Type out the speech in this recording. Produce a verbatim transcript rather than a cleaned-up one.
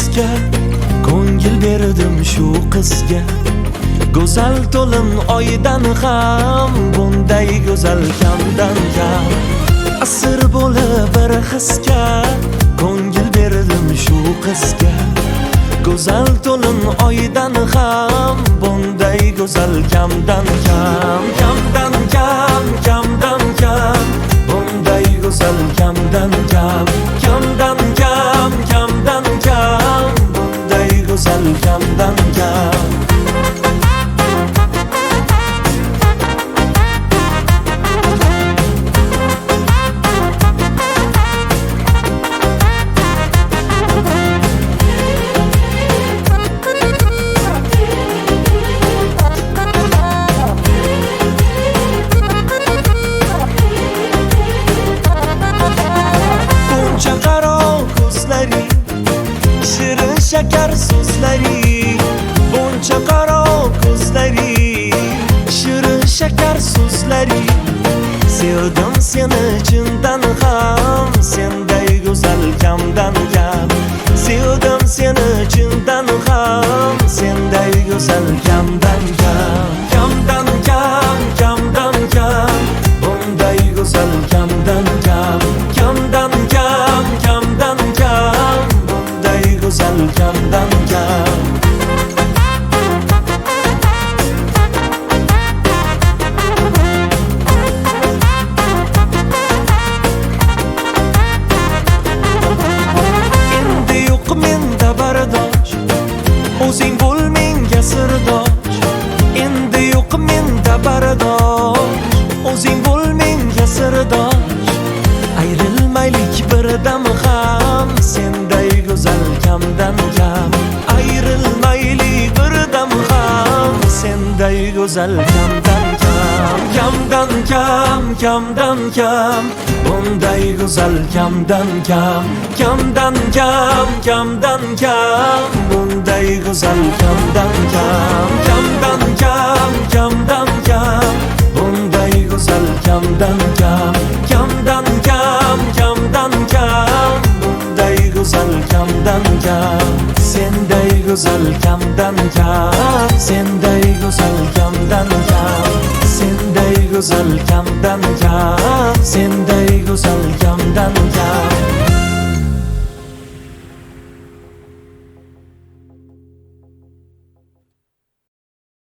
bizga, ko'ngil berdim shu qizga. Go'zal to'lin oydan ham, bunday go'zal kamdan kam. Asir bo'lib bir hisga, ko'ngil berdim shu qizga. Go'zal to'lin oydan ham, bunday go'zal kamdan kam. Kamdan kam, kamdan kam, bunday go'zal kamdan kam. Kamdan kam, kamdan kam, bunday go'zal kamdan kam. Shirin shakar so'zlari, buncha qaro ko'zlari, shirin shakar so'zlari. Sevdim seni chindan ham, senday go'zal kamdan kam. Sevdim seni chindan ham, senday go'zal kamdan kam. Kamdan kam, kamdan kam, bunday go'zal kamdan kam. Kamdan kam, kamdan kam, bunday go'zal kamdan kam. Endi yo'q menda bardosh, o'zing bo'l menga sirdosh. Endi yo'q menda bardosh, o'zing bo'l menga sirdosh. Ayrilmaylik birdam ham, senday go'zal kamdan kam. Ayrilmaylik birdam ham, senday go'zal kamdan kam. Kamdan kam, kamdan kam, bunday go'zal kamdan kam. Kamdan kam, kamdan kam, bunday go'zal kamdan kam. Kamdan kam, kamdan kam, bunday go'zal kamdan kam. Kamdan kam, kamdan kam, bunday go'zal kamdan kam. Senday go'zal kamdan kam, senday go'zal kamdan kam. Senday go'zal kamdan kam, senday go'zal kamdan kam.